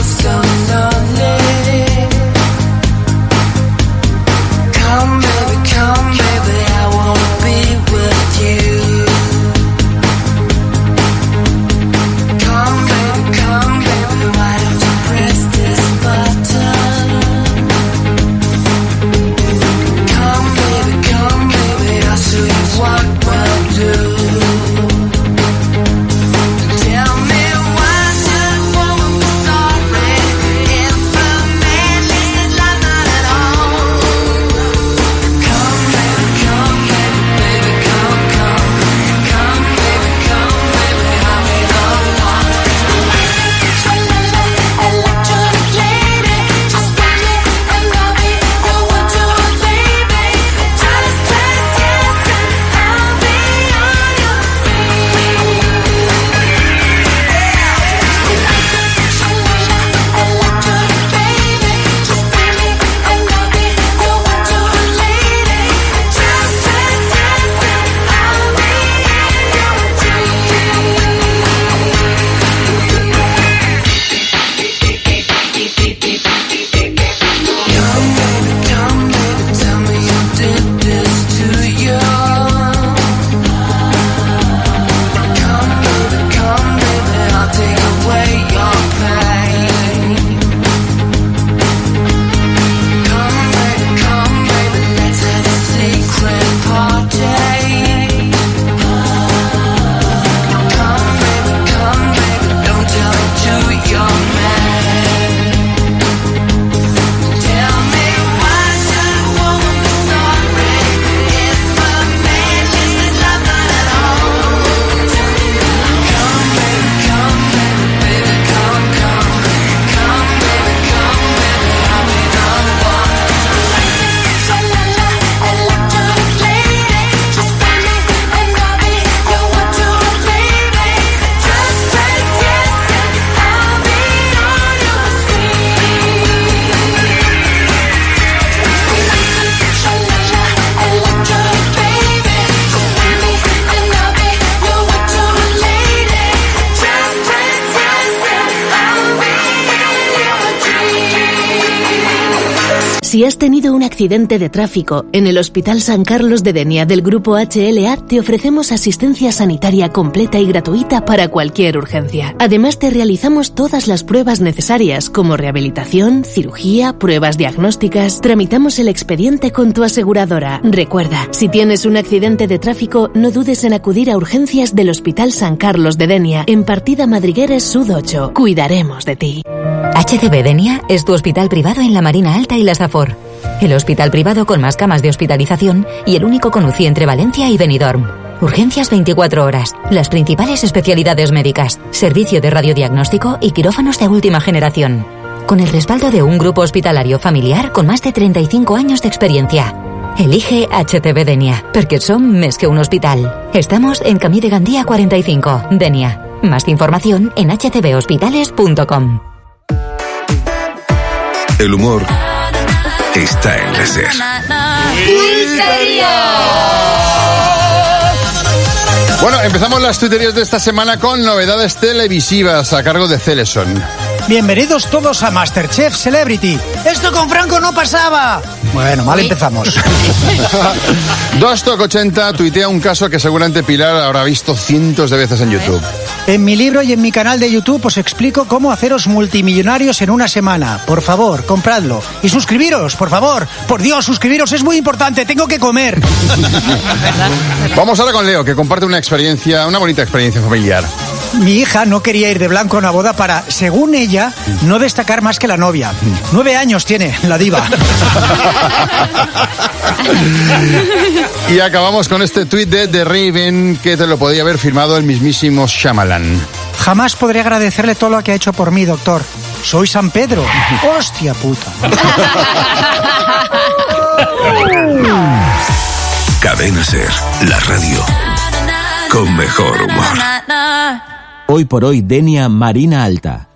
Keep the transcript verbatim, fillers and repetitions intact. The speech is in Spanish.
Si has tenido un accidente de tráfico, en el Hospital San Carlos de Denia del Grupo H L A te ofrecemos asistencia sanitaria completa y gratuita para cualquier urgencia. Además, te realizamos todas las pruebas necesarias como rehabilitación, cirugía, pruebas diagnósticas. Tramitamos el expediente con tu aseguradora. Recuerda, si tienes un accidente de tráfico, no dudes en acudir a urgencias del Hospital San Carlos de Denia, en Partida Madrigueres Sud ocho. Cuidaremos de ti. H C B Denia es tu hospital privado en la Marina Alta y la Safor. El hospital privado con más camas de hospitalización y el único con U C I entre Valencia y Benidorm. Urgencias veinticuatro horas, las principales especialidades médicas, servicio de radiodiagnóstico y quirófanos de última generación. Con el respaldo de un grupo hospitalario familiar con más de treinta y cinco años de experiencia. Elige H C B Denia, porque son més que un hospital. Estamos en Camí de Gandía cuarenta y cinco, Denia. Más información en h c b hospitales punto com. El humor está en la SER. Bueno, empezamos las tuiterías de esta semana con novedades televisivas a cargo de Celeson. Bienvenidos todos a MasterChef Celebrity. ¡Esto con Franco no pasaba! Bueno, mal empezamos. Dostock ochenta tuitea un caso que seguramente Pilar habrá visto cientos de veces en YouTube. En mi libro y en mi canal de YouTube os explico cómo haceros multimillonarios en una semana. Por favor, compradlo. Y suscribiros, por favor. Por Dios, suscribiros, es muy importante. Tengo que comer. Vamos ahora con Leo, que comparte una experiencia, una bonita experiencia familiar. Mi hija no quería ir de blanco a una boda para, según ella, no destacar más que la novia. Nueve años tiene, la diva. Y acabamos con este tuit de The Raven, que te lo podía haber firmado el mismísimo Shyamalan. Jamás podré agradecerle todo lo que ha hecho por mí, doctor. Soy San Pedro. ¡Hostia puta! Cadena SER, la radio con mejor humor. Hoy por hoy, Denia Marina Alta.